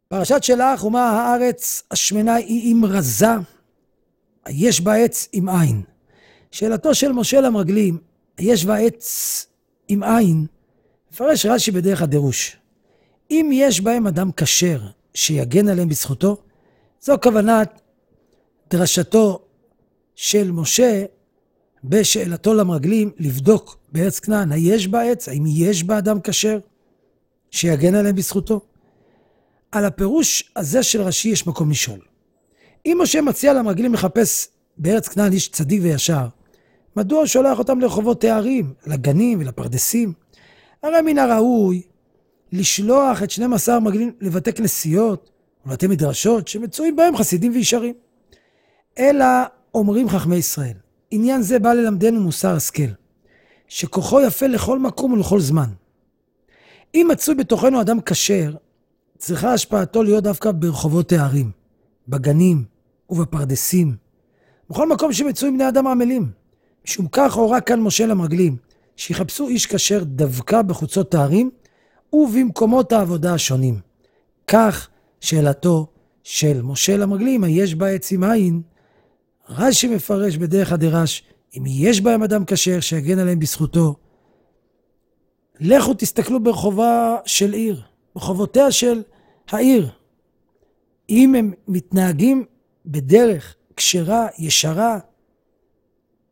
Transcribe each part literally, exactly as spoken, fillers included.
פרשת שלח, ומה הארץ השמנה היא אם רזה, יש בה עץ עם עין. שאלתו של משה למרגלים, יש בה עץ עם עין, מפרש רש"י בדרך הדרוש. אם יש בהם אדם כשר שיגן עליהם בזכותו, זו כוונת דרשתו של משה בשאלתו למרגלים לבדוק בארץ כנען, היש בה עץ, האם יש בה אדם כשר שיגן עליהם בזכותו? על הפירוש הזה של רש"י יש מקום לשאול. אם משה מציע למרגלים לחפש בארץ כנען איש צדיק וישר, מדוע הוא שולח אותם לרחובות הערים, לגנים ולפרדסים? הרי מן הראוי לשלוח את שנים עשר מרגלים לבתי כנסיות ולבתי מדרשות שמצויים בהם חסידים וישרים. אלא אומרים חכמי ישראל, עניין זה בא ללמדנו מוסר השכל, שכוחו יפה לכל מקום ולכל זמן. אם מצוי בתוכנו אדם כשר, צריכה השפעתו להיות דווקא ברחובות הערים, בגנים ובפרדסים, בכל מקום שמצויים בני אדם עמלים. משום כך הורה כאן משה למרגלים, שיחפשו איש כשר דווקא בחוצות הערים ובמקומות העבודה השונים. כך שאלתו של משה למרגלים, היש בה עץ עם עין, רש"י מפרש בדרך הדרש, אם יש בהם אדם כשר שיגן עליהם בזכותו, לכו תסתכלו ברחובה של עיר, ברחובותיה של העיר. אם הם מתנהגים בדרך כשרה, ישרה,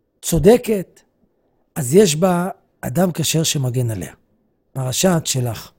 צודקת, אז יש בה אדם כשר שמגן עליה. פרשת שלח.